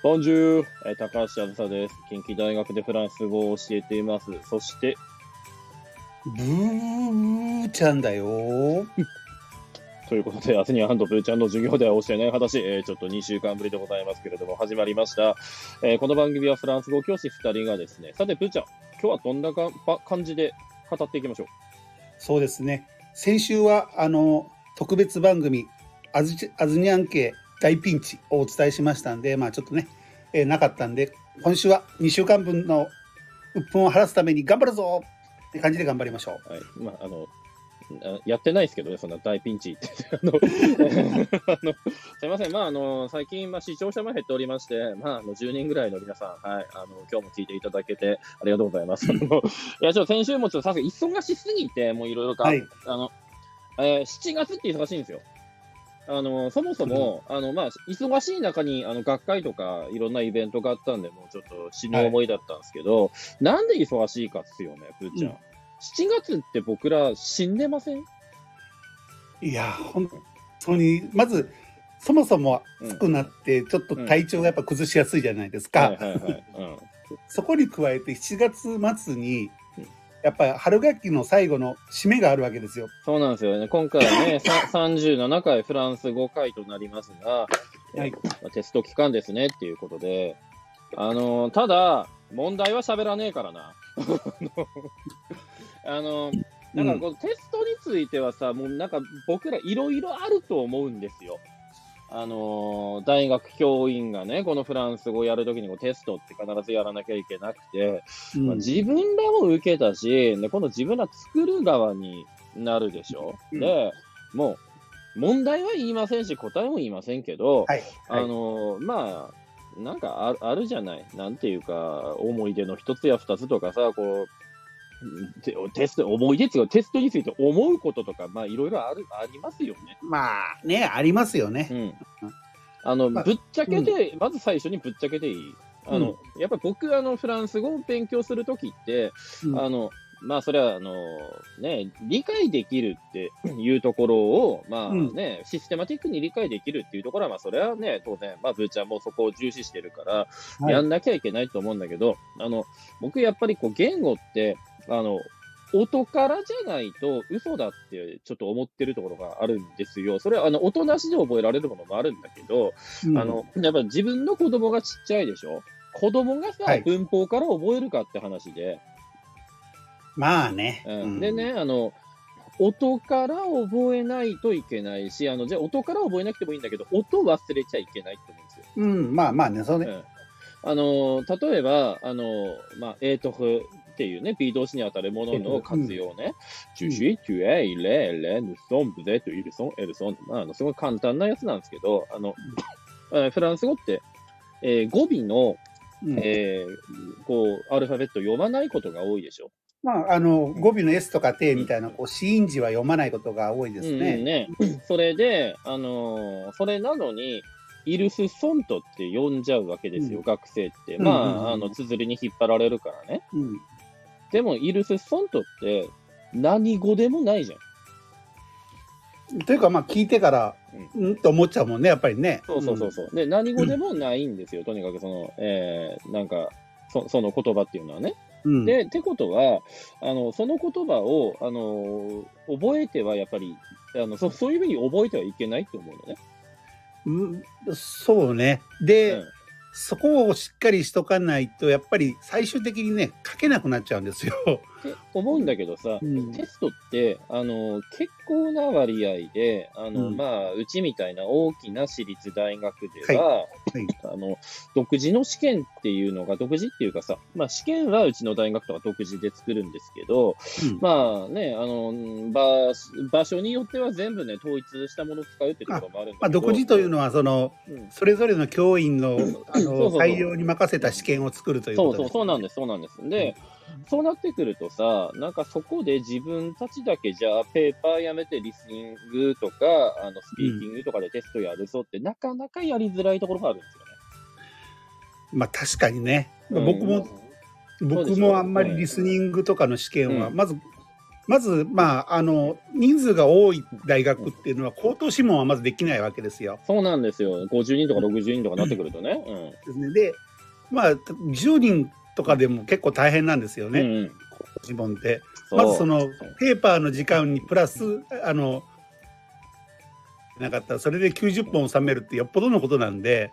ボンジュール、高橋あずさです。近畿大学でフランス語を教えています。そして、 ブーちゃんだよ。 ということで、アスニアンとブーちゃんの授業では教えない話、ちょっと2週間ぶりでございますけれども、始まりました。この番組はフランス語教師2人がですね、さて、ブーちゃん、今日はどんな感じで語っていきましょう。 そうですね。先週は、特別番組、アズニャン系大ピンチをお伝えしましたんで、ちょっとね、なかったんで、今週は2週間分の鬱憤を晴らすために頑張るぞって感じで頑張りましょう。 はい。やってないですけどね、そんな大ピンチって。すいません。最近、視聴者も減っておりまして、10人ぐらいの皆さん、はい、今日も聞いていただけてありがとうございます。いや、先週もさすが忙しすぎて、もういろいろか、 はい、 7月って忙しいんですよ。そもそも、忙しい中に、学会とか、いろんなイベントがあったんで、もうちょっと死ぬ思いだったんですけど、なんで忙しいかっすよね、プーちゃん。7月って僕ら死んでません？ いや、本当に、まず、そもそも暑くなって、ちょっと体調がやっぱ崩しやすいじゃないですか。そこに加えて、7月末に、やっぱり春学期の最後の締めがあるわけですよ。 そうなんですよね。今回はね、37回フランス語回となりますが、はい、テスト期間ですねっていうことで、ただ、問題は喋らねえからな。なんかこう、テストについてはさ、もうなんか僕らいろいろあると思うんですよ。大学教員がね、このフランス語をやるときにこうテストって必ずやらなきゃいけなくて、自分らも受けたし、で今度自分ら作る側になるでしょ。で、もう、問題は言いませんし、答えも言いませんけど、なんかあるじゃない。なんていうか、思い出の一つや二つとかさ、こう、思い出っていうか、テストについて思うこととか、いろいろありますよね。 ありますよね。 ぶっちゃけて、まず最初にぶっちゃけていい。やっぱり僕、フランス語を勉強するときって、それは、理解できるっていうところを、システマティックに理解できるっていうところは、それはね、当然、ブーちゃんもそこを重視してるから、やんなきゃいけないと思うんだけど、僕、やっぱりこう、言語って、音からじゃないと嘘だってちょっと思ってるところがあるんですよ。それは音なしで覚えられるものもあるんだけど、やっぱり自分の子供がちっちゃいでしょ。子供がさ、文法から覚えるかって話で。でね、音から覚えないといけないし、じゃあ音から覚えなくてもいいんだけど、音忘れちゃいけないって思うんですよ。 そうね。 例えば、エートフっていうね、B 動詞に当たるものの活用ね。tu suis, tu es, il est, elle est, nous sommes, vous êtes, ils sont, elles sont。すごい簡単なやつなんですけど、フランス語って、語尾の、こう、アルファベット読まないことが多いでしょ。 語尾の S とか T みたいな、子音字は読まないことが多いですね。 それで、それなのに、イルスソントって呼んじゃうわけですよ、学生って。綴りに引っ張られるからね。でも、イルスソントって何語でもないじゃん。というか、聞いてから、と思っちゃうもんね、やっぱりね。 そう。で、何語でもないんですよ、とにかくその言葉っていうのはね。で、ってことは、その言葉を、覚えてはやっぱり、そういうふうに覚えてはいけないって思うのね。 そうね。で、そこをしっかりしとかないと、やっぱり最終的にね、書けなくなっちゃうんですよ。 って思うんだけどさ、テストって、結構な割合で、うちみたいな大きな私立大学では、独自の試験っていうのが、独自っていうかさ、試験はうちの大学とか独自で作るんですけど、場所によっては全部ね、統一したものを使うってところもあるんだけど。 独自というのは、それぞれの教員の、採用に任せた試験を作るということです。 そうなんです。で、そうなってくるとさ、なんかそこで自分たちだけじゃあペーパーやめてリスニングとか、スピーキングとかでテストやるぞって、なかなかやりづらいところがあるんですよね。 確かにね。僕もあんまりリスニングとかの試験は、まずまず、人数が多い大学っていうのは、口頭諮問はまずできないわけですよ。 そうなんですよ。50人とか60人とかなってくるとね。 ですね。で、10人とかでも結構大変なんですよね。口頭諮問って。まずそのペーパーの時間にプラス、なかったらそれで90本収めるってよっぽどのことなんで、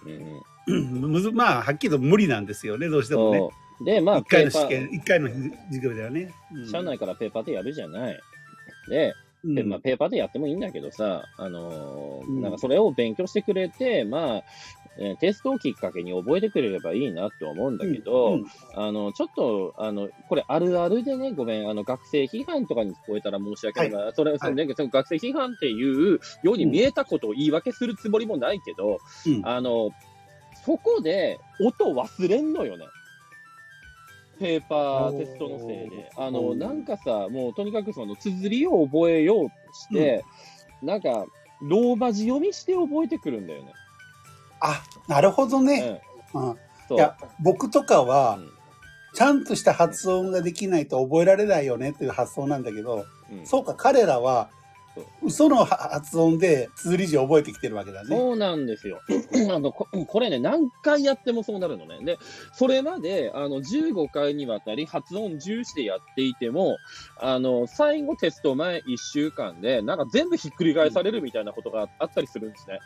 はっきりと無理なんですよね、どうしてもね。 で、 1回の試験、1回の授業ではね。 社内からペーパーでやるじゃない。で、ペーパーでやってもいいんだけどさ、なんかそれを勉強してくれて、テストをきっかけに覚えてくれればいいなって思うんだけど、ちょっと、これあるあるでね、ごめん、学生批判とかに聞こえたら申し訳ない。それ、学生批判っていうように見えたことを言い訳するつもりもないけど、そこで音忘れんのよね。ペーパーテストのせいで。なんかさ、もうとにかくその綴りを覚えようとして、なんか、ローマ字読みして覚えてくるんだよね。 あ、なるほどね。いや、僕とかは、ちゃんとした発音ができないと覚えられないよねっていう発想なんだけど、そうか、彼らは、嘘の発音で綴り字を覚えてきてるわけだね。 そうなんですよ。これね、何回やってもそうなるのね。で、それまで15回にわたり発音重視でやっていても、最後テスト前1週間で、なんか全部ひっくり返されるみたいなことがあったりするんですね。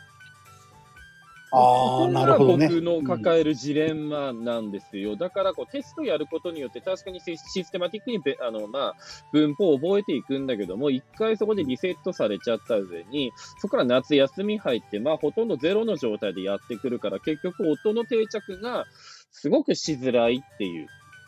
なるほどね。 僕の抱えるジレンマなんですよ。だからテストやることによって確かにシステマティックに文法を覚えていくんだけども、一回そこでリセットされちゃった上に、そこから夏休み入って、ほとんどゼロの状態でやってくるから、結局音の定着がすごくしづらいっていう。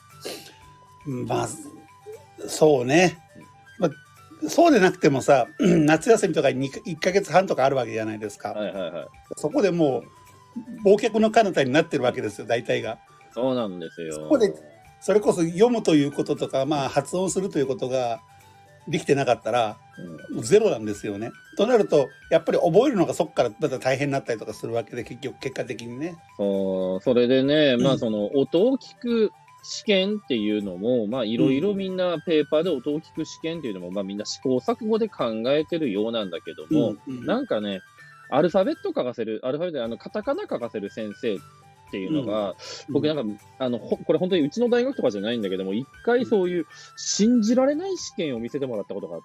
そうね。そうでなくてもさ、夏休みとかに1ヶ月半とかあるわけじゃないですか。そこでもう忘却の彼方になってるわけですよ、大体が。 そうなんですよ。 そこでそれこそ読むということとか、発音するということができてなかったら、ゼロなんですよね。となるとやっぱり覚えるのがそこからまた大変になったりとかするわけで、結果的にね。 それでね、その音を聞く試験っていうのも、いろいろみんなペーパーで音を聞く試験っていうのも、みんな試行錯誤で考えてるようなんだけども、なんかね、アルファベット書かせる、カタカナ書かせる先生っていうのが、僕なんか、これ本当にうちの大学とかじゃないんだけども、一回そういう信じられない試験を見せてもらったことがあって、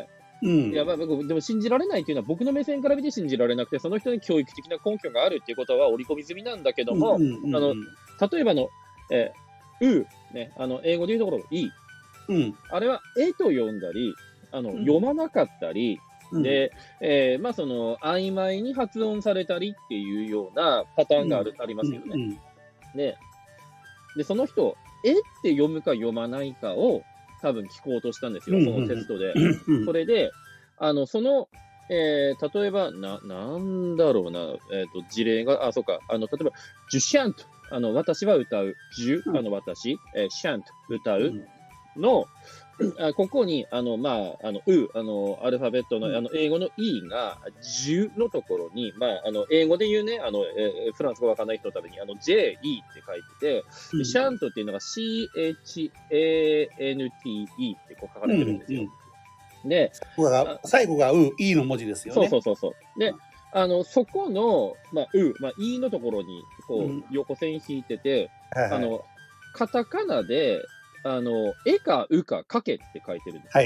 いやでも信じられないっていうのは僕の目線から見て信じられなくて、その人に教育的な根拠があるっていうことは織り込み済みなんだけども、例えばね、英語で言うところ、い。あれは、と読んだり、読まなかったり、で、その、曖昧に発音されたりっていうようなパターンがありますよね。で、その人、って読むか読まないかを多分聞こうとしたんですよ、そのテストで。それで、例えば、なんだろうな、事例が、そうか、例えば、ジュシャント。私は歌う、私、シャント、歌うの、ここに、アルファベットの、英語の E が、10のところに、英語で言うね、フランス語わかんない人のために、JE って書いてて、シャントっていうのが CHANTE ってこう書かれてるんですよ。で、 最後がE の文字ですよね。 そう。で、そこの、E のところに、横線引いてて、カタカナで、かうかかけって書いてるんです。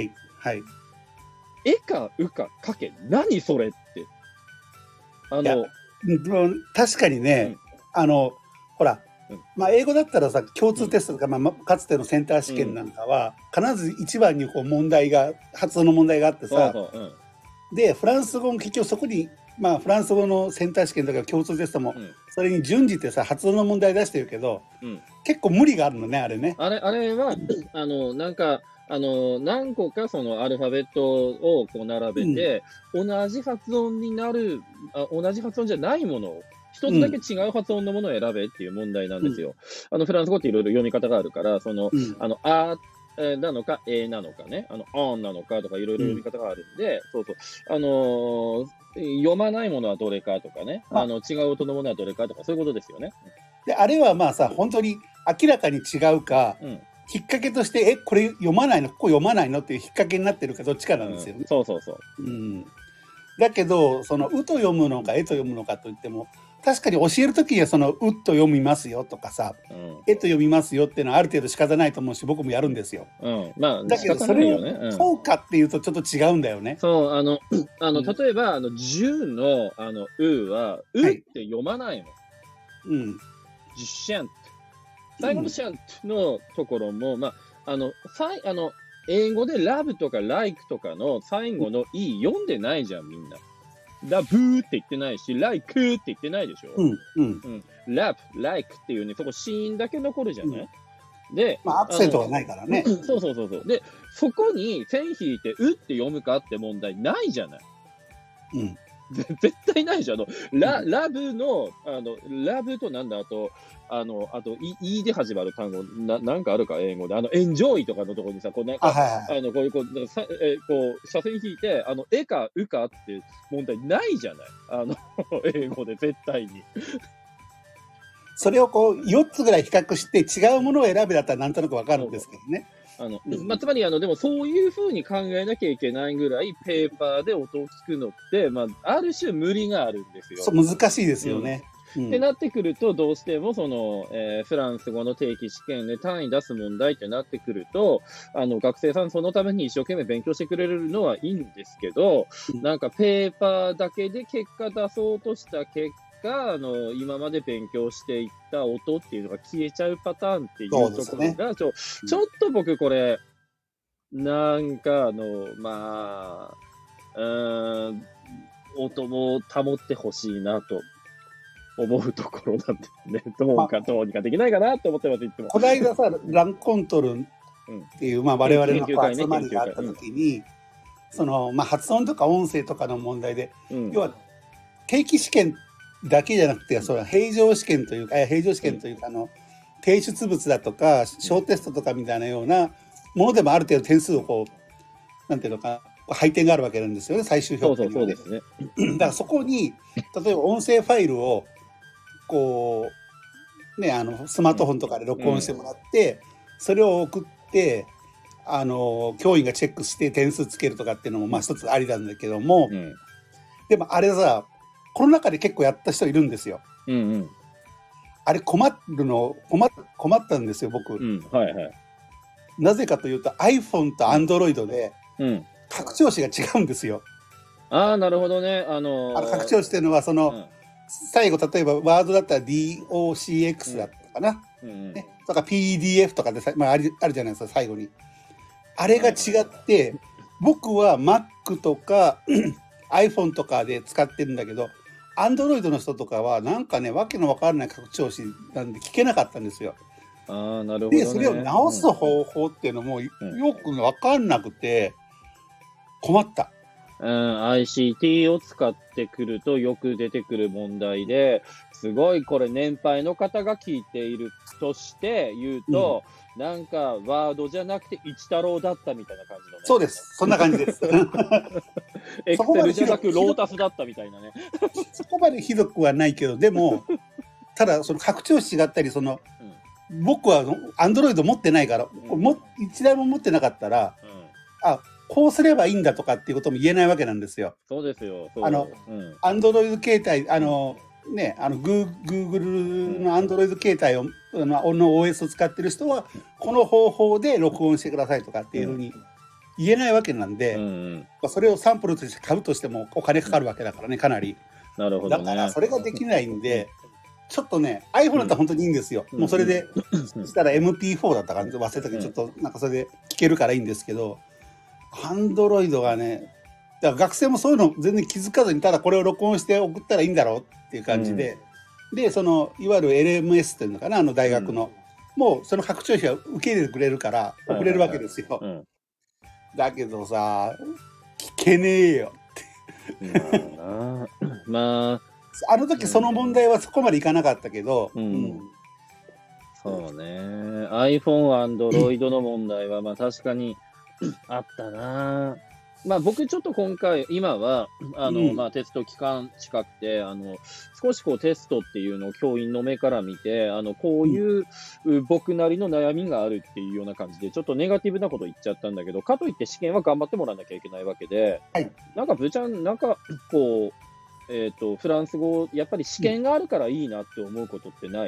かうかかけ、何それって。 確かにね、ほら、英語だったらさ、共通テストとか、かつてのセンター試験なんかは、必ず一番に発音の問題があってさ、で、フランス語も結局そこに、フランス語のセンター試験とか共通テストも、それに準じてさ、発音の問題出してるけど、結構無理があるのね、あれね。 あれは、なんか、何個かそのアルファベットをこう並べて、同じ発音になる、同じ発音じゃないものを、一つだけ違う発音のものを選べっていう問題なんですよ。フランス語っていろいろ読み方があるから、あなのか、なのかね、on なのかとかいろいろ読み方があるんで、読まないものはどれかとかね、違う音のものはどれかとか、そういうことですよね。 で、あれは本当に明らかに違うか、 引っ掛けとして、これ読まないの、ここ読まないのっていう引っ掛けになってるかどっちかなんですよね。 そうそうそう。 だけど、そのうと読むのか、えと読むのかといっても、確かに教えるときにはそのうと読みますよとかさ、えと読みますよっていうのはある程度仕方ないと思うし、僕もやるんですよ。 まあ、 だけどそれをそうかっていうとちょっと違うんだよね。 そう、例えば、10の、うは、うって読まないの。ジシャン最後のシャンのところも、まあ、英語でラブとかライクとかの最後の E 読んでないじゃん、みんな。ラブーって言ってないし、ライクって言ってないでしょ。ラブ、ライクっていうね、そこシーンだけ残るじゃない、で、 まあ、アクセントがないからね。 そう。で、そこに線引いて、うって読むかって問題ないじゃない。絶対ないじゃん。ラブの、ラブとなんだ、あと、E で始まる単語、なんかあるか、英語で。エンジョイとかのところにさ、こう、なんか、こういう、こう、斜線引いて、えか、うかって問題ないじゃない。英語で絶対に。 それをこう、4つぐらい比較して違うものを選べだったらなんとなくわかるんですけどね。 つまりでもそういうふうに考えなきゃいけないぐらいペーパーで音を聞くのって、ある種無理があるんですよ。 そう、難しいですよね。 ってなってくると、どうしてもその、フランス語の定期試験で単位出す問題ってなってくると、学生さんそのために一生懸命勉強してくれるのはいいんですけど、なんかペーパーだけで結果出そうとした結果、今まで勉強していった音っていうのが消えちゃうパターンっていうところが、ちょっと僕これ、なんか音も保ってほしいなと思うところなんですね。どうにかできないかなと思ってます、いつも。 この間さ、ランコントルっていう、我々の集まりがあった時に、その、発音とか音声とかの問題で、要は定期試験だけじゃなくて、その平常試験というか、提出物だとか小テストとかみたいなようなものでもある程度点数をこうなんていうのか配点があるわけなんですよね、最終評価に。 そうですね。 だからそこに例えば音声ファイルをこうね、スマートフォンとかで録音してもらって、それを送って教員がチェックして点数つけるとかっていうのも一つありなんだけども、でもあれさ、この中で結構やった人いるんですよ。あれ困ったんですよ、僕。なぜかというと iPhone と Android で拡張子が違うんですよ。 なるほどね。 拡張子っていうのはその、最後例えばワードだったら DOCX だったかな、とか PDF とかであるじゃないですか、最後に。あれが違って、僕は Mac とかiPhone とかで使ってるんだけど、Android の人とかはなんかね、わけのわからない拡張子なんで聞けなかったんですよ。 なるほどね。 でそれを直す方法っていうのもよく分かんなくて困った。 ICT を使ってくるとよく出てくる問題で、すごいこれ年配の方が聞いているとして言うと、なんかワードじゃなくて一太郎だったみたいな感じのね。 そうです、そんな感じです。 エクセルじゃなくロータスだったみたいなね。 そこまでひどくはないけど、でもただその拡張子があったり、その僕はアンドロイド持ってないから、一台も持ってなかったら、こうすればいいんだとかっていうことも言えないわけなんですよ。 そうですよ。 アンドロイド携帯Google のアンドロイド携帯の OS を使ってる人はこの方法で録音してくださいとかっていうふうに言えないわけなんで、それをサンプルとして買うとしてもお金かかるわけだからね、かなり。 なるほどね。 だからそれができないんで。ちょっとね、iPhone だったら本当にいいんですよ。もうそれで、したら MP4 だったか忘れたけど、ちょっとなんかそれで聞けるからいいんですけど、Android がね、だから学生もそういうの全然気づかずに、ただこれを録音して送ったらいいんだろうっていう感じで、で、その、いわゆる LMS っていうのかな、大学の、もうその拡張子は受け入れてくれるから、送れるわけですよ。だけどさ、聞けねえよって。あの時その問題はそこまでいかなかったけど、 そうね。iPhone、Android の問題は確かにあったな。 まあ僕ちょっと今は、まあテスト期間近くて、少しこうテストっていうのを教員の目から見て、こういう僕なりの悩みがあるっていうような感じで、ちょっとネガティブなこと言っちゃったんだけど、かといって試験は頑張ってもらわなきゃいけないわけで、 はい。 なんかこう、フランス語、やっぱり試験があるからいいなって思うことってない？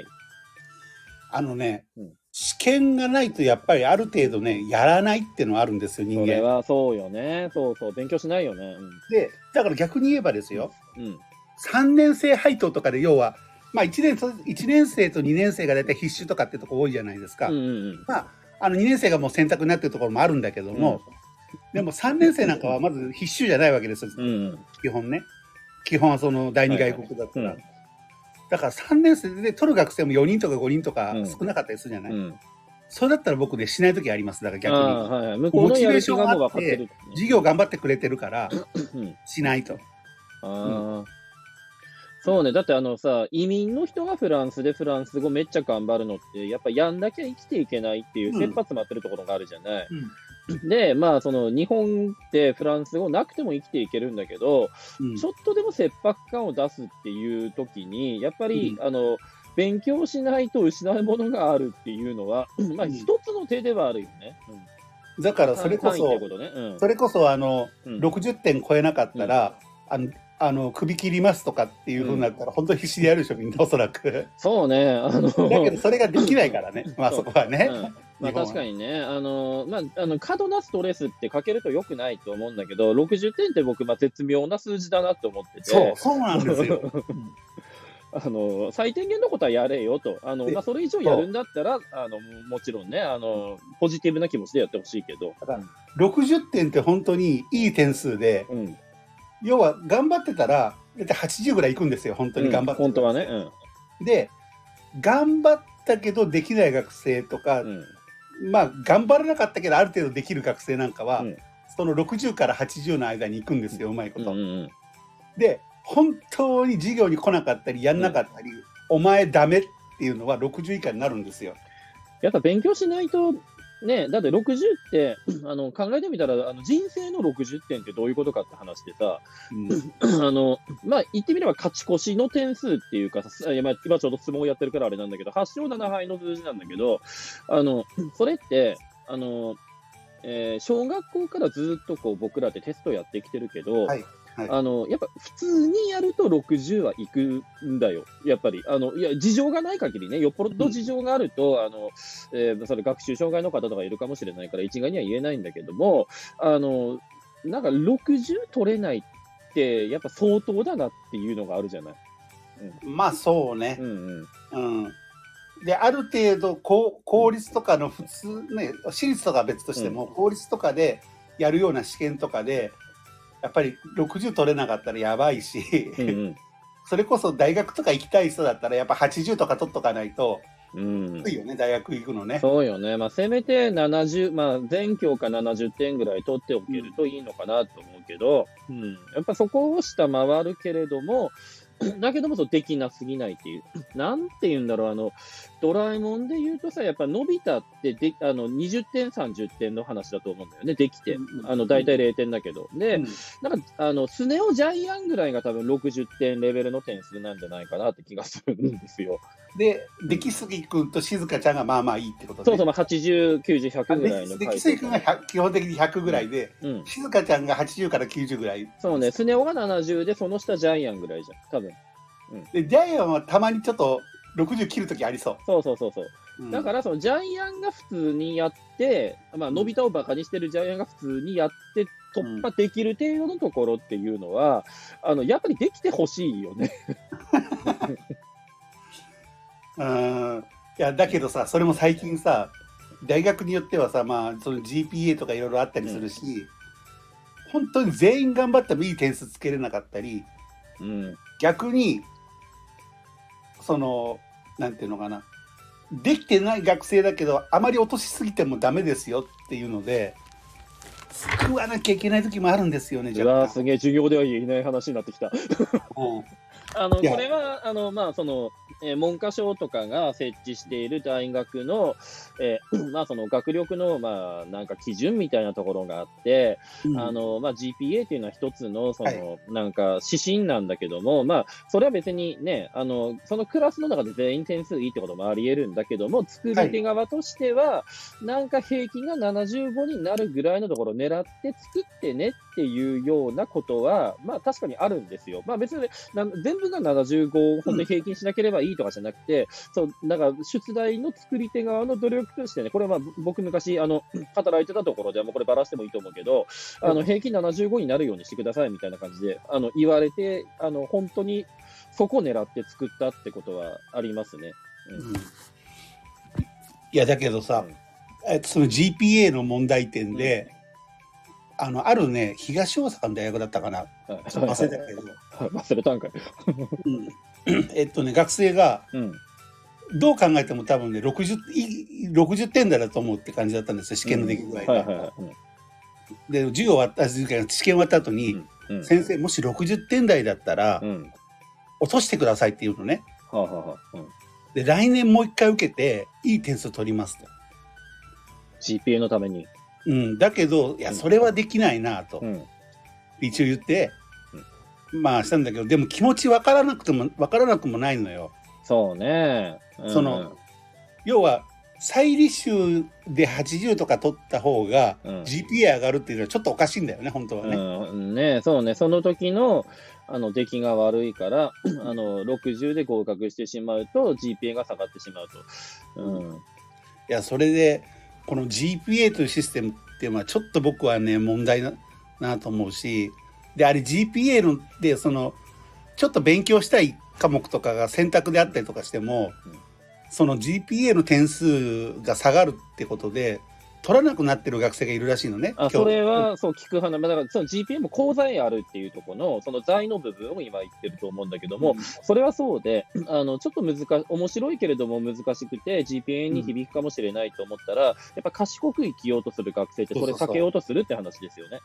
試験がないとやっぱりある程度ね、やらないっていうのはあるんですよ、人間。 それはそうよね。そうそう、勉強しないよね。 で、だから逆に言えばですよ、3年生配当とかで要は、まあ1年生と2年生が大体必修とかってとこ多いじゃないですか。まあ、2年生がもう選択になってるところもあるんだけども、でも3年生なんかはまず必修じゃないわけですよ、基本ね。基本はその第二外国だったら。だから3年生で取る学生も4人とか5人とか少なかったりするじゃない。それだったら僕ね、しないときあります。だから逆に。モチベーションがあって、授業頑張ってくれてるから、しないと。 そうね。だって移民の人がフランスでフランス語めっちゃ頑張るのって、やっぱやんなきゃ生きていけないっていう切羽詰まってるところがあるじゃない。で、まあ、日本ってフランス語なくても生きていけるんだけど、ちょっとでも切迫感を出すっていう時に、やっぱり、勉強しないと失うものがあるっていうのは、まあ、一つの手ではあるよね。 だからそれこそ、60点超えなかったら、首切りますとかっていうふうになったら、本当に必死でやるでしょ、みんなおそらく。 そうね。 だけどそれができないからね、まあそこはね。 まあ確かにね、過度なストレスってかけると良くないと思うんだけど、60点って僕、絶妙な数字だなって思ってて。 そうなんですよ。 最低限のことはやれよと。それ以上やるんだったら、もちろんね、ポジティブな気持ちでやってほしいけど。 60点って本当にいい点数で、要は頑張ってたら、だって80ぐらいいくんですよ、本当に頑張ってたら。 本当はね。 で、頑張ったけどできない学生とか、まあ、頑張らなかったけどある程度できる学生なんかは、その60から80の間に行くんですよ、うまいこと。で、本当に授業に来なかったり、やんなかったり、お前ダメっていうのは60以下になるんですよ。 やっぱ勉強しないと、ね、だって60って、考えてみたら、人生の60点ってどういうことかって話でさ、まあ、言ってみれば勝ち越しの点数っていうか、今ちょうど相撲をやってるからあれなんだけど、8勝7敗の数字なんだけど、それって、小学校からずっとこう僕らってテストやってきてるけど、やっぱ普通にやると60はいくんだよ。やっぱり。いや、事情がない限りね、よっぽど事情があると、それ学習障害の方とかいるかもしれないから一概には言えないんだけども、なんか60取れないって、やっぱ相当だなっていうのがあるじゃない。 まあそうね。で、ある程度公立とかの普通ね、私立とかは別としても、公立とかでやるような試験とかで、やっぱり60取れなかったらやばいし、それこそ大学とか行きたい人だったらやっぱ80とか取っとかないと、いいよね、大学行くのね。 そうよね。まあせめて70、まあ全教科70点ぐらい取っておけるといいのかなと思うけど、やっぱそこを下回るけれども、だけどもできなすぎないっていう。なんて言うんだろう、ドラえもんで言うとさ、やっぱのび太って20点、30点の話だと思うんだよね、できて。大体0点だけど。で、なんか、スネ夫ジャイアンぐらいが多分60点レベルの点数なんじゃないかなって気がするんですよ。 で、出来すぎ君と静香ちゃんがまあまあいいってことで。 そうそう、80、90、100ぐらいの。 出来すぎ君が基本的に100ぐらいで、静香ちゃんが80から90ぐらい。 そうね、スネ夫が70で、その下ジャイアンぐらいじゃん、多分。 で、ジャイアンはたまにちょっと60切るときありそう。 そう。だから、そのジャイアンが普通にやって、まあ、のび太をバカにしてるジャイアンが普通にやって、突破できる程度のところっていうのは、やっぱりできてほしいよね。 いや、だけどさ、それも最近さ、大学によってはさ、まあ、その GPA とかいろいろあったりするし、本当に全員頑張ってもいい点数つけれなかったり、逆に、なんていうのかな、できてない学生だけど、あまり落としすぎてもダメですよっていうので、救わなきゃいけない時もあるんですよね、 うわ、すげえ、授業では言えない話になってきた。これは、まあ、 文科省とかが設置している大学の、まあ、その学力の、まあ、なんか基準みたいなところがあって、まあ、GPA っていうのは一つの、その、なんか指針なんだけども、まあ、それは別にね、そのクラスの中で全員点数いいってこともあり得るんだけども、作り手側としては、なんか平均が75になるぐらいのところを狙って作ってねっていうようなことは、まあ確かにあるんですよ。まあ別に全部が75を本当に平均しなければいいとかじゃなくて、そう、だから出題の作り手側の努力としてね、これは僕昔、働いてたところではもうこればらしてもいいと思うけど、平均75になるようにしてくださいみたいな感じで、言われて、本当にそこを狙って作ったってことはありますね。 いや、だけどさ、その GPA の問題点で、あるね、東大阪の大学だったかな、忘れたけど、 忘れたんかい。 学生が、どう考えても多分ね、60点台だと思うって感じだったんですよ、試験の出来具合が。で、試験終わった後に、先生、もし60点台だったら、落としてくださいって言うのね。で、来年もう一回受けて、いい点数取りますと。 GPA のために。 だけど、いや、それはできないなと、一応言って、まあしたんだけど、でも気持ち分からなくもないのよ。 そうね。 要は、再履修で80とか取った方が GPA 上がるっていうのはちょっとおかしいんだよね、本当はね。 そうね、その時の出来が悪いから60で合格してしまうと GPA が下がってしまうと。 いや、それでこの GPA というシステムっていうのはちょっと僕はね問題なと思うし、であれ GPA でそのちょっと勉強したい科目とかが選択であったりとかしても、その GPA の点数が下がるってことで取らなくなってる学生がいるらしいのね。 それはそう聞く話、だからその GPA も功罪あるっていうところのその罪の部分を今言ってると思うんだけども、それはそうでちょっと面白いけれども難しくて GPA に響くかもしれないと思ったら、やっぱ賢く生きようとする学生ってそれ避けようとするって話ですよね。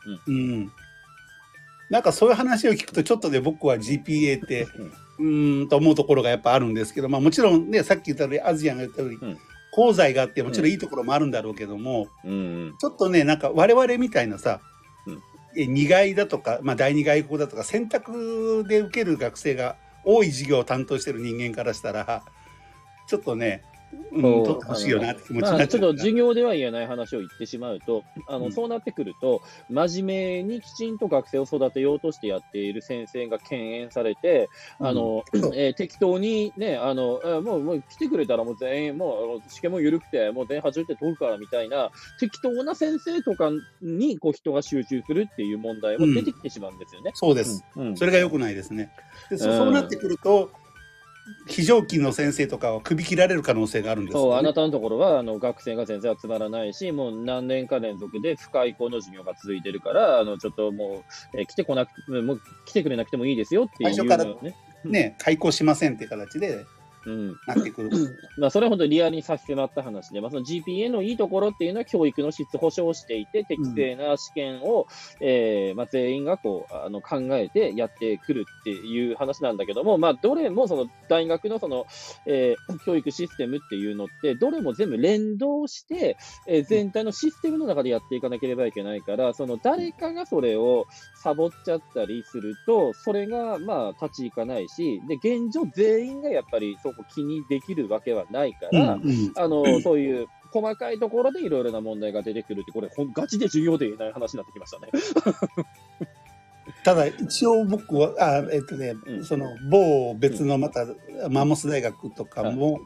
なんかそういう話を聞くとちょっとね、僕は GPA ってと思うところがやっぱあるんですけど、まあもちろんね、さっき言ったようにアジアンが言ったように、功罪があってもちろんいいところもあるんだろうけども、ちょっとね、なんか我々みたいなさ、2外だとか、まあ、第二外国だとか選択で受ける学生が多い授業を担当してる人間からしたらちょっとね、取ってほしいよなって気持ちになっちゃう。 ちょっと授業では言えない話を言ってしまうと、そうなってくると、真面目にきちんと学生を育てようとしてやっている先生が敬遠されて、適当にね、もう来てくれたらもう全員、もう試験も緩くて、もう全員80点取るからみたいな、適当な先生とかにこう人が集中するっていう問題も出てきてしまうんですよね。 そうです。それが良くないですね。でそうなってくると、非常勤の先生とかは首切られる可能性があるんですよね。 そう、あなたのところは学生が全然集まらないし、もう何年か連続で不可校の授業が続いてるから、ちょっともう、来てくれなくてもいいですよっていう、 最初からね、開校しませんっていう形でなってくる。 まあそれは本当にリアルに差し迫った話で、まあ、その GPA のいいところっていうのは教育の質保証をしていて、適正な試験を、まあ、全員がこう考えてやってくるっていう話なんだけども、まあ、どれもその大学のその、教育システムっていうのって、どれも全部連動して、全体のシステムの中でやっていかなければいけないから、その誰かがそれをサボっちゃったりすると、それがまあ立ち行かないし、で現状全員がやっぱりそこ気にできるわけはないから、そういう細かいところでいろいろな問題が出てくるって、これガチで授業で言えない話になってきましたね。 ただ一応僕はその某別のまたマンモス大学とかも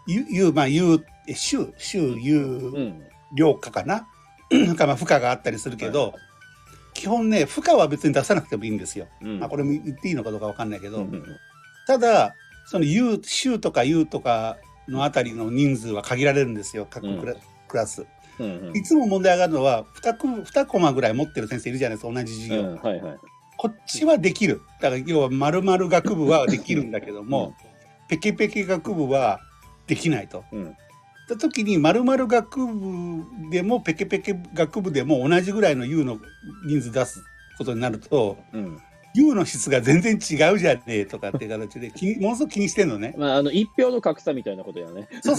州有料科かななんかまあ負荷があったりするけど、基本ね負荷は別に出さなくてもいいんですよ。まあこれも言っていいのかどうかわかんないけど、ただその州とか U とかのあたりの人数は限られるんですよ、各クラス。いつも問題上がるのは2コマぐらい持ってる先生いるじゃないですか、同じ授業。こっちはできる。だから要は丸々学部はできるんだけども、ペケペケ学部はできないと。た時に丸々学部でもペケペケ学部でも同じぐらいの U の人数出すことになると、 U の質が全然違うじゃねえとかっていう形でものすごく気にしてんのね。 まあ、一票の格差みたいなことやね。 そう、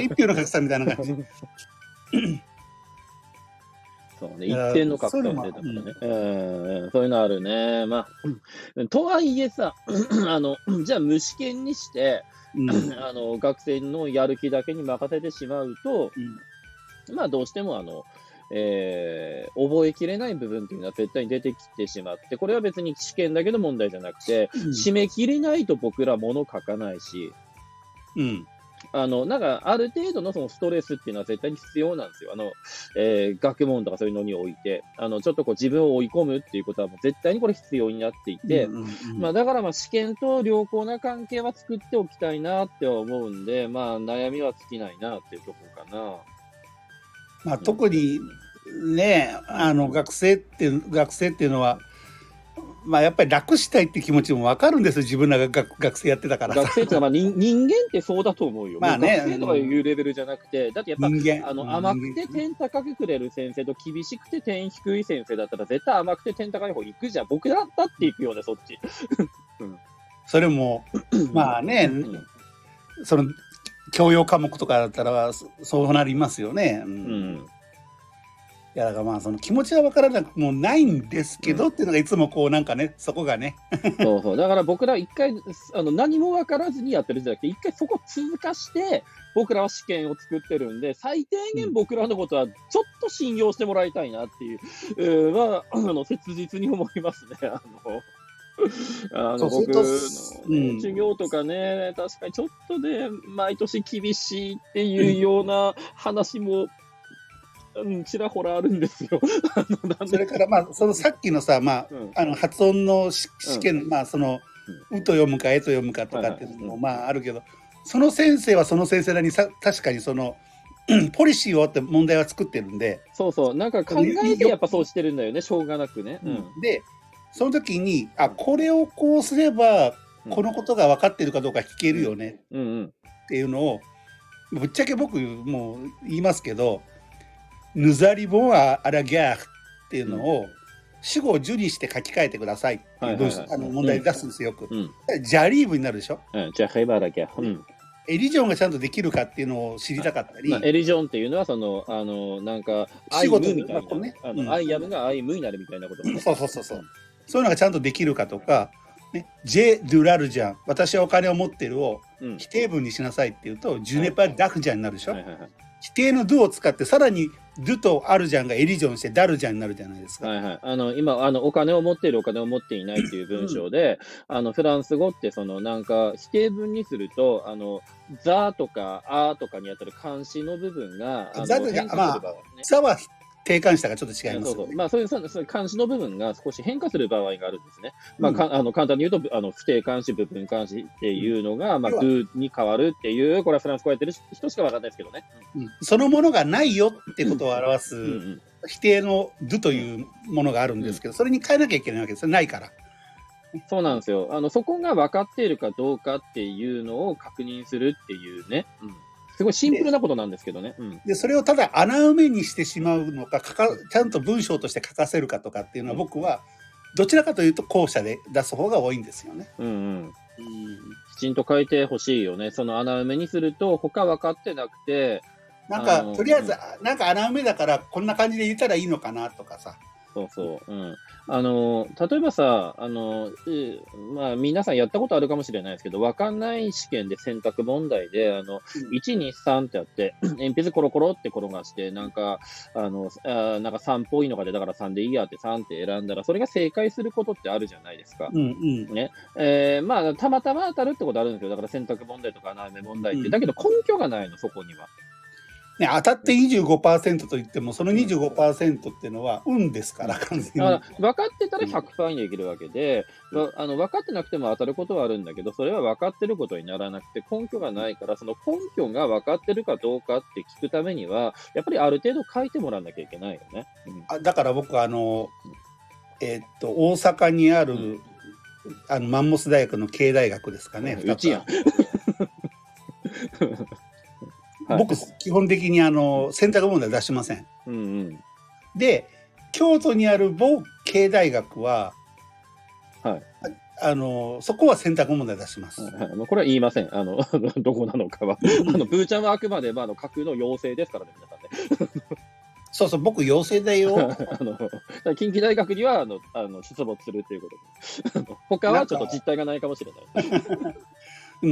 一票の格差みたいな感じ。 そうね、一点の格差が出たからね。そういうのあるね。まあ、とはいえさ、じゃあ無試験にして、学生のやる気だけに任せてしまうと、まあどうしても覚えきれない部分っていうのは絶対に出てきてしまって、これは別に試験だけの問題じゃなくて、締め切れないと僕ら物書かないし、なんか、ある程度のそのストレスっていうのは絶対に必要なんですよ。学問とかそういうのにおいて、ちょっとこう自分を追い込むっていうことはもう絶対にこれ必要になっていて、まあだからまあ試験と良好な関係は作っておきたいなって思うんで、まあ悩みは尽きないなっていうところかな。 まあ特にね、学生っていうのは、まあやっぱり楽したいって気持ちも分かるんですよ、自分らが学生やってたから。 学生ってまあ人間ってそうだと思うよ。 まあね、 学生とかいうレベルじゃなくて、だってやっぱ甘くて点高くくれる先生と厳しくて点低い先生だったら絶対甘くて点高い方行くじゃん。僕だったって行くよね、そっち。 それもまあね、その教養科目とかだったらそうなりますよね。いやだからまあその気持ちは分からなくもないんですけど、っていうのがいつもこうなんかね、そこがね。 そうだから僕ら一回何も分からずにやってるんじゃなくて、一回そこ通過して僕らは試験を作ってるんで、最低限僕らのことはちょっと信用してもらいたいなっていうは切実に思いますね。僕の、授業とかね、確かにちょっとね、毎年厳しいっていうような話も、ちらほらあるんですよ。 それからまあそのさっきのさ、まあ発音の試験、まあその「う」と読むか「え」と読むかとかっていうのもまああるけど、その先生はその先生なりに確かにそのポリシーをって問題は作ってるんで、 そうなんか考えてやっぱそうしてるんだよね、しょうがなくね。 でその時にこれをこうすればこのことが分かってるかどうか聞けるよねっていうのをぶっちゃけ僕もう言いますけど、ヌザリボンアラギャーっていうのを主語を樹にして書き換えてくださいっていう問題出すんですよ、よく。ジャリーブになるでしょ。 ジャヘバラギャ。 エリジョンがちゃんとできるかっていうのを知りたかったり。 エリジョンっていうのはなんかアイムみたいな、アイアムがアイムになるみたいなことね。 そういうのがちゃんとできるかとか、ね、ジェ・ドゥラルジャン、私はお金を持ってるを否定文にしなさいっていうと、ジュネパ・ダフジャンになるでしょ。否定のドゥを使ってさらにドゥとアルジャンがエリジョンしてダルジャンになるじゃないですか。 今お金を持っているお金を持っていないっていう文章で、フランス語ってなんか否定文にするとザとかアとかにあたる漢詞の部分がザは定冠詞がちょっと違いますよね。 まあそういう漢詞の部分が少し変化する場合があるんですね。まあ簡単に言うと不定冠詞部分冠詞っていうのがドゥに変わるっていう、これはフランス語やってる人しかわかんないですけどね。 そのものがないよってことを表す否定のドゥというものがあるんですけど、それに変えなきゃいけないわけですよ、ないから。 そうなんですよ。そこが分かっているかどうかっていうのを確認するっていうね。すごいシンプルなことなんですけどね。 でそれをただ穴埋めにしてしまうのか、ちゃんと文章として書かせるかとかっていうのは、僕はどちらかというと後者で出す方が多いんですよね。 きちんと書いてほしいよね。その穴埋めにすると他分かってなくて、 なんかとりあえずなんか穴埋めだからこんな感じで言ったらいいのかなとかさ。 例えばさ、まあ、皆さんやったことあるかもしれないですけど、わかんない試験で選択問題で、1、2、3ってやって、鉛筆コロコロって転がして、なんか3っぽいのが出たから3でいいやって3って選んだら、それが正解することってあるじゃないですか。まあ、たまたま当たるってことあるんですよ。だから選択問題とか穴埋め問題って。だけど根拠がないの、そこには。 ね、当たって 25% といってもその 25% っていうのは運ですから、完全に。 分かってたら 100% にできるわけで、分かってなくても当たることはあるんだけど、それは分かってることにならなくて根拠がないから、その根拠が分かってるかどうかって聞くためにはやっぱりある程度書いてもらわなきゃいけないよね。 だから僕大阪にある、マンモス大学の経大学ですかね。 うちやん。 僕基本的に選択問題出しません。で京都にある某経大学ははい。 そこは選択問題出します。 これは言いません。どこなのかは。ブーちゃんはあくまで、架空の妖精ですからね、皆さんね。 そうそう、僕妖精だよ。 近畿大学には出没するっていうことで、他はちょっと実態がないかもしれない。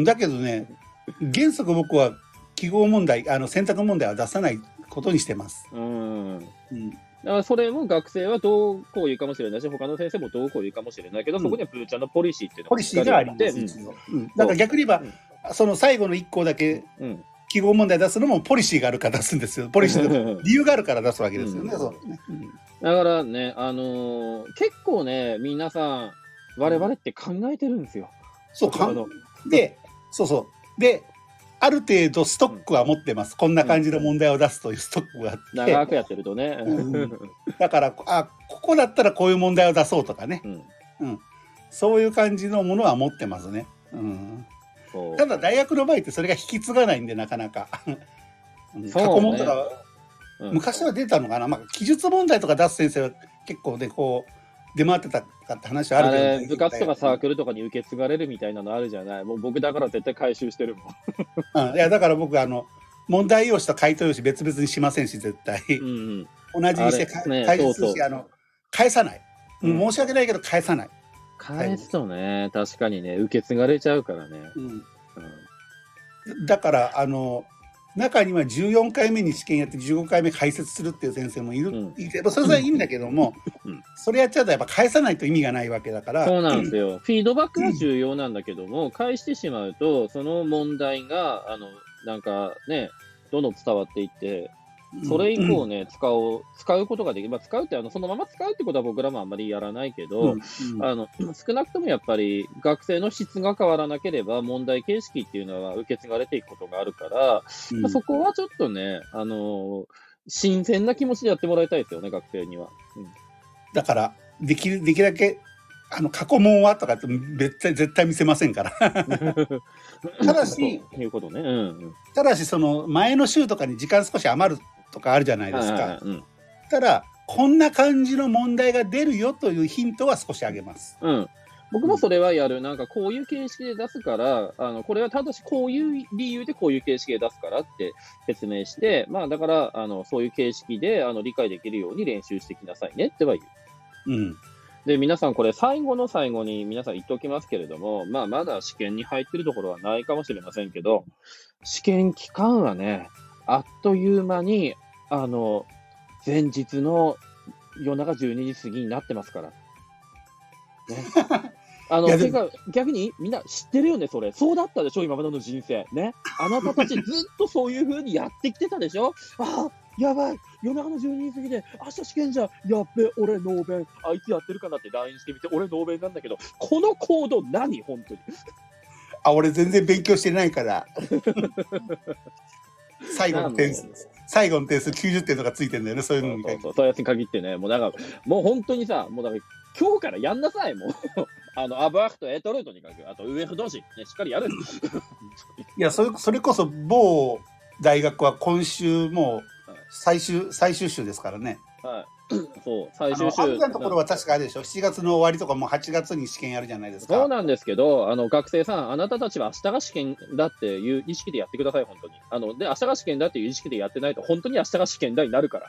だけどね、原則僕は記号問題、選択問題は出さないことにしてます。 だからそれも学生はどうこう言うかもしれないし、他の先生もどうこう言うかもしれないけど、そこにはブーちゃんのポリシーっていうのポリシーがあります。だから逆に言えば、その最後の1項だけ記号問題出すのもポリシーがあるから出すんですよ。ポリシーの理由があるから出すわけですよね。 だからね、結構ね、皆さん、我々って考えてるんですよ。 で、ある程度ストックは持ってます。こんな感じの問題を出すというストックがあって。 長くやってるとね。 だから、ここだったらこういう問題を出そうとかね。そういう感じのものは持ってますね。ただ大学の場合ってそれが引き継がないんでなかなか。過去問とか、昔は出たのかな。記述問題とか出す先生は結構ね、こう、出回ってたかって話はあるけど、 部活とかサークルとかに受け継がれるみたいなのあるじゃない。もう僕だから絶対回収してるもん。 いやだから僕問題用紙と回答用紙別々にしませんし絶対、同じにして回収するし、返さない。申し訳ないけど返さない。 返すとね、確かにね、受け継がれちゃうからね。 だから中には14回目に試験やって15回目解説するっていう先生もいるけど、それはいいんだけども、それやっちゃうとやっぱ返さないと意味がないわけだから。 そうなんですよ。フィードバックは重要なんだけども、返してしまうとその問題がなんかね、どんどん伝わっていって、それ以降ね、使うことができる。使うってそのまま使うってことは僕らもあんまりやらないけど、少なくともやっぱり学生の質が変わらなければ問題形式っていうのは受け継がれていくことがあるから、そこはちょっとね、新鮮な気持ちでやってもらいたいですよね、学生には。 だからできるだけ過去問はとかって絶対見せませんからただしただしその前の週とかに時間少し余るとかあるじゃないですか。ただこんな感じの問題が出るよというヒントは少しあげます。 僕もそれはやる。なんかこういう形式で出すから、これはただしこういう理由でこういう形式で出すからって説明して、だからそういう形式で理解できるように練習してきなさいねっては言う。で、皆さんこれ最後の最後に皆さん言っておきますけれども、まだ試験に入ってるところはないかもしれませんけど、試験期間はね、あっという間に、前日の夜中12時過ぎになってますから。ね。てか、逆にみんな知ってるよね、それ。そうだったでしょ、今までの人生。ね。あなたたちずっとそういう風にやってきてたでしょ。やばい、夜中の12時過ぎで明日試験じゃん、やっべ、俺ノーベン、あいつやってるかなって LINE してみて、俺ノーベンなんだけど、この行動何本当に。 俺全然勉強してないから最後の点数90点とかついてんだよね、そういうのに。 そういうやつに限ってね、もう本当にさ、もうだから今日からやんなさい、もうアバーフとエトルとにかく、あとウエフ同士、ね、しっかりやる。 いや、それこそ某大学は今週もう最終週ですからね。 そう、最終週。 あるところは確かあれでしょ、7月の終わりとかも8月に試験やるじゃないですか。 そうなんですけど、学生さん、あなたたちは明日が試験だっていう意識でやってください、本当に。で、明日が試験だっていう意識でやってないと、本当に明日が試験だになるから。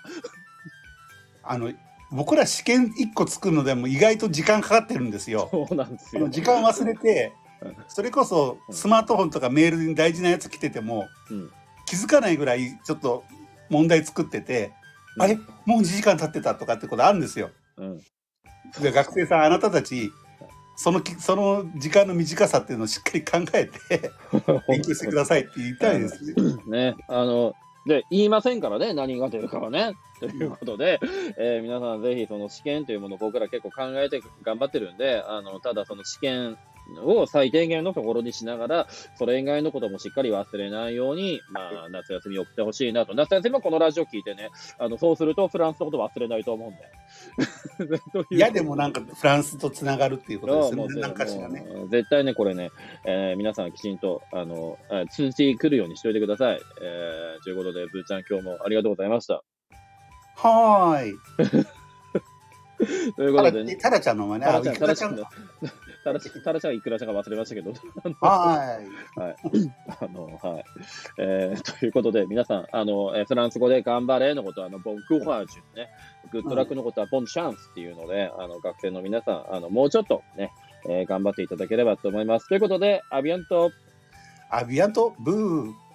僕ら試験1個作るのでも意外と時間かかってるんですよ。 そうなんですよ。 時間忘れて、それこそスマートフォンとかメールに大事なやつ来てても、気づかないぐらいちょっと問題作ってて、あれもう2時間経ってたとかってことあるんですよ。で学生さん、あなたたちその時間の短さっていうのをしっかり考えて勉強してくださいって言いたいですね。 で言いませんからね、何が出るかはね。ということで、皆さんぜひその試験というものを僕ら結構考えて頑張ってるんで、ただその試験を最低限のところにしながら、それ以外のこともしっかり忘れないように、夏休みを送ってほしいなと。夏休みもこのラジオ聞いてね、そうするとフランスのこと忘れないと思うんで。 いや、でもなんかフランスとつながるっていうことですよね。なんかしらね。 絶対ね、これね、皆さんきちんと、通知来るようにしておいてください。ということで、ブーちゃん今日もありがとうございました。 はーい。 ということでね。 タラちゃんの真似。 タラちゃん、 イクラちゃん。 タラちゃん、イクラちゃんが忘れましたけど。 はい。 はい。はい。ということで、皆さん、フランス語で頑張れのことは、ボンクーハージュね、グッドラックのことはボンチャンスっていうので、学生の皆さん、もうちょっとね、頑張っていただければと思います。ということで、アビアント。 アビアント、ブー。